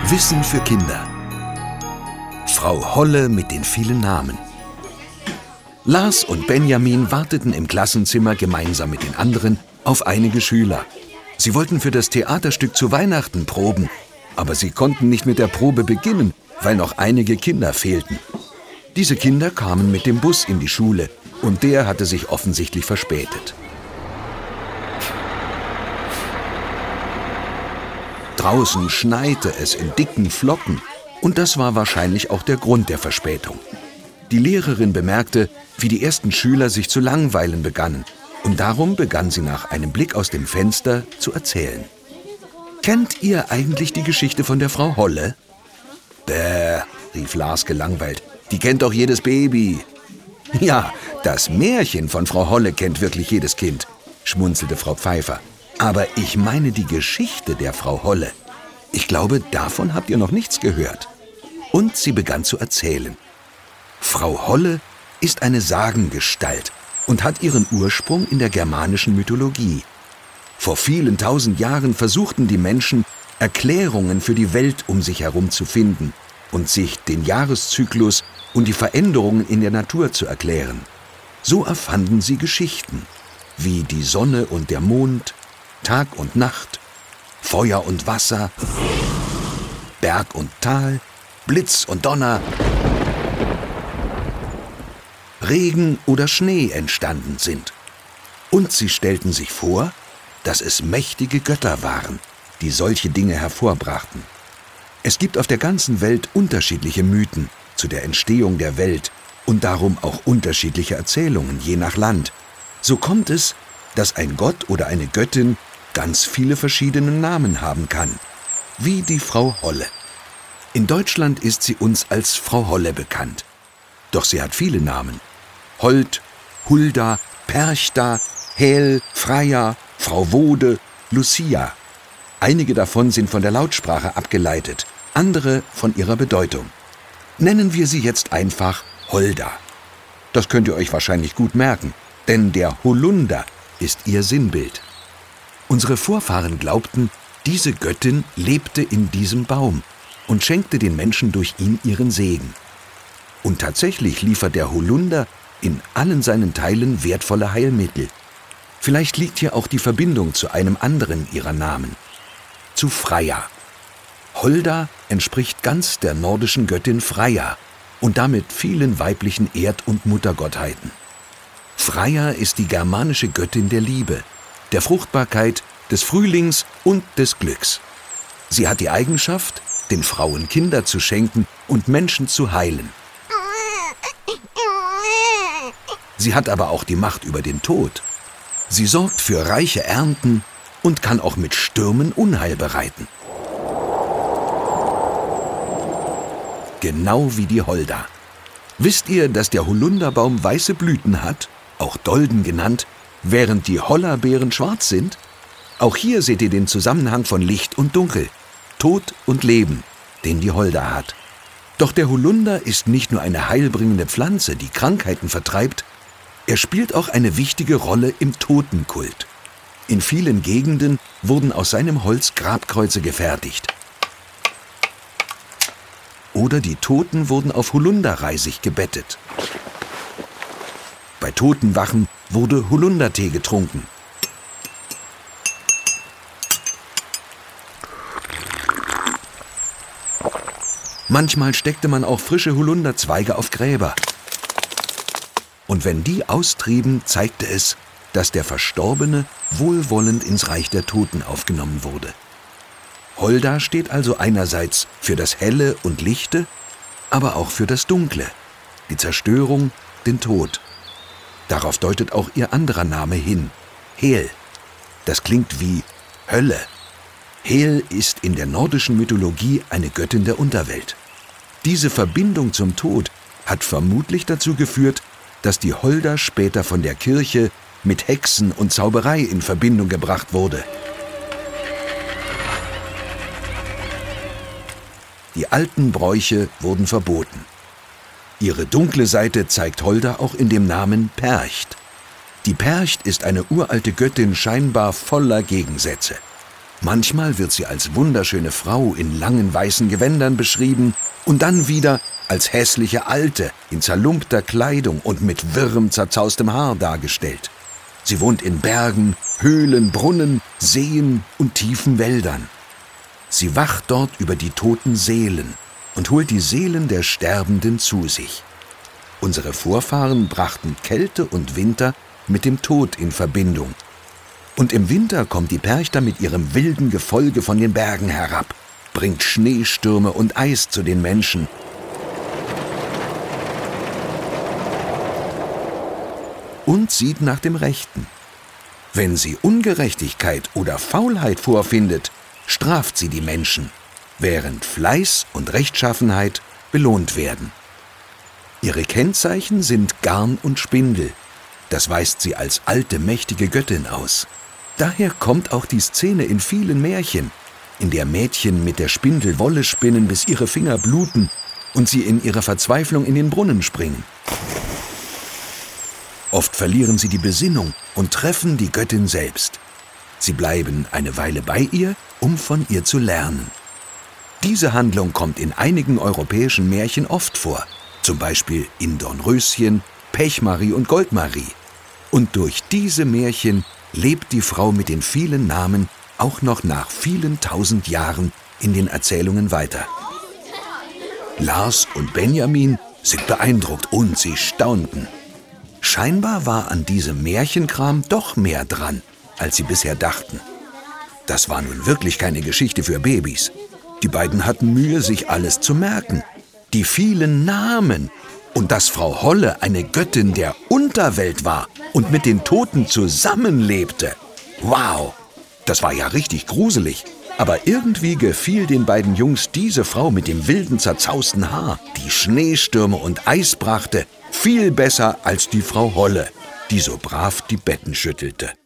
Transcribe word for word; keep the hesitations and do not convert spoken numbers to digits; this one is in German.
Wissen für Kinder. Frau Holle mit den vielen Namen. Lars und Benjamin warteten im Klassenzimmer gemeinsam mit den anderen auf einige Schüler. Sie wollten für das Theaterstück zu Weihnachten proben, aber sie konnten nicht mit der Probe beginnen, weil noch einige Kinder fehlten. Diese Kinder kamen mit dem Bus in die Schule und der hatte sich offensichtlich verspätet. Draußen schneite es in dicken Flocken und das war wahrscheinlich auch der Grund der Verspätung. Die Lehrerin bemerkte, wie die ersten Schüler sich zu langweilen begannen und darum begann sie nach einem Blick aus dem Fenster zu erzählen. »Kennt ihr eigentlich die Geschichte von der Frau Holle?« »Bäh«, rief Lars gelangweilt, »die kennt doch jedes Baby.« »Ja, das Märchen von Frau Holle kennt wirklich jedes Kind«, schmunzelte Frau Pfeiffer. »Aber ich meine die Geschichte der Frau Holle. Ich glaube, davon habt ihr noch nichts gehört.« Und sie begann zu erzählen. Frau Holle ist eine Sagengestalt und hat ihren Ursprung in der germanischen Mythologie. Vor vielen tausend Jahren versuchten die Menschen, Erklärungen für die Welt um sich herum zu finden und sich den Jahreszyklus und die Veränderungen in der Natur zu erklären. So erfanden sie Geschichten, wie die Sonne und der Mond, Tag und Nacht, Feuer und Wasser, Berg und Tal, Blitz und Donner, Regen oder Schnee entstanden sind. Und sie stellten sich vor, dass es mächtige Götter waren, die solche Dinge hervorbrachten. Es gibt auf der ganzen Welt unterschiedliche Mythen zu der Entstehung der Welt und darum auch unterschiedliche Erzählungen je nach Land. So kommt es, dass ein Gott oder eine Göttin ganz viele verschiedene Namen haben kann, wie die Frau Holle. In Deutschland ist sie uns als Frau Holle bekannt. Doch sie hat viele Namen. Hold, Hulda, Perchta, Hel, Freya, Frau Wode, Lucia. Einige davon sind von der Lautsprache abgeleitet, andere von ihrer Bedeutung. Nennen wir sie jetzt einfach Holda. Das könnt ihr euch wahrscheinlich gut merken, denn der Holunder ist ihr Sinnbild. Unsere Vorfahren glaubten, diese Göttin lebte in diesem Baum und schenkte den Menschen durch ihn ihren Segen. Und tatsächlich liefert der Holunder in allen seinen Teilen wertvolle Heilmittel. Vielleicht liegt hier auch die Verbindung zu einem anderen ihrer Namen, zu Freya. Holda entspricht ganz der nordischen Göttin Freya und damit vielen weiblichen Erd- und Muttergottheiten. Freya ist die germanische Göttin der Liebe, der Fruchtbarkeit, des Frühlings und des Glücks. Sie hat die Eigenschaft, den Frauen Kinder zu schenken und Menschen zu heilen. Sie hat aber auch die Macht über den Tod. Sie sorgt für reiche Ernten und kann auch mit Stürmen Unheil bereiten. Genau wie die Holda. Wisst ihr, dass der Holunderbaum weiße Blüten hat, auch Dolden genannt, während die Hollerbeeren schwarz sind? Auch hier seht ihr den Zusammenhang von Licht und Dunkel, Tod und Leben, den die Holda hat. Doch der Holunder ist nicht nur eine heilbringende Pflanze, die Krankheiten vertreibt, er spielt auch eine wichtige Rolle im Totenkult. In vielen Gegenden wurden aus seinem Holz Grabkreuze gefertigt. Oder die Toten wurden auf Holunderreisig gebettet. Bei Totenwachen wurde Holundertee getrunken. Manchmal steckte man auch frische Holunderzweige auf Gräber. Und wenn die austrieben, zeigte es, dass der Verstorbene wohlwollend ins Reich der Toten aufgenommen wurde. Holda steht also einerseits für das Helle und Lichte, aber auch für das Dunkle, die Zerstörung, den Tod. Darauf deutet auch ihr anderer Name hin, Hel. Das klingt wie Hölle. Hel ist in der nordischen Mythologie eine Göttin der Unterwelt. Diese Verbindung zum Tod hat vermutlich dazu geführt, dass die Holda später von der Kirche mit Hexen und Zauberei in Verbindung gebracht wurde. Die alten Bräuche wurden verboten. Ihre dunkle Seite zeigt Holda auch in dem Namen Percht. Die Percht ist eine uralte Göttin scheinbar voller Gegensätze. Manchmal wird sie als wunderschöne Frau in langen weißen Gewändern beschrieben und dann wieder als hässliche Alte in zerlumpter Kleidung und mit wirrem, zerzaustem Haar dargestellt. Sie wohnt in Bergen, Höhlen, Brunnen, Seen und tiefen Wäldern. Sie wacht dort über die toten Seelen und holt die Seelen der Sterbenden zu sich. Unsere Vorfahren brachten Kälte und Winter mit dem Tod in Verbindung. Und im Winter kommt die Perchta mit ihrem wilden Gefolge von den Bergen herab, bringt Schneestürme und Eis zu den Menschen. Und sieht nach dem Rechten. Wenn sie Ungerechtigkeit oder Faulheit vorfindet, straft sie die Menschen, während Fleiß und Rechtschaffenheit belohnt werden. Ihre Kennzeichen sind Garn und Spindel. Das weist sie als alte, mächtige Göttin aus. Daher kommt auch die Szene in vielen Märchen, in der Mädchen mit der Spindel Wolle spinnen, bis ihre Finger bluten und sie in ihrer Verzweiflung in den Brunnen springen. Oft verlieren sie die Besinnung und treffen die Göttin selbst. Sie bleiben eine Weile bei ihr, um von ihr zu lernen. Diese Handlung kommt in einigen europäischen Märchen oft vor, zum Beispiel in Dornröschen, Pechmarie und Goldmarie. Und durch diese Märchen lebt die Frau mit den vielen Namen auch noch nach vielen tausend Jahren in den Erzählungen weiter. Lars und Benjamin sind beeindruckt und sie staunten. Scheinbar war an diesem Märchenkram doch mehr dran, als sie bisher dachten. Das war nun wirklich keine Geschichte für Babys. Die beiden hatten Mühe, sich alles zu merken. Die vielen Namen und dass Frau Holle eine Göttin der Unterwelt war und mit den Toten zusammenlebte. Wow, das war ja richtig gruselig. Aber irgendwie gefiel den beiden Jungs diese Frau mit dem wilden, zerzausten Haar, die Schneestürme und Eis brachte, viel besser als die Frau Holle, die so brav die Betten schüttelte.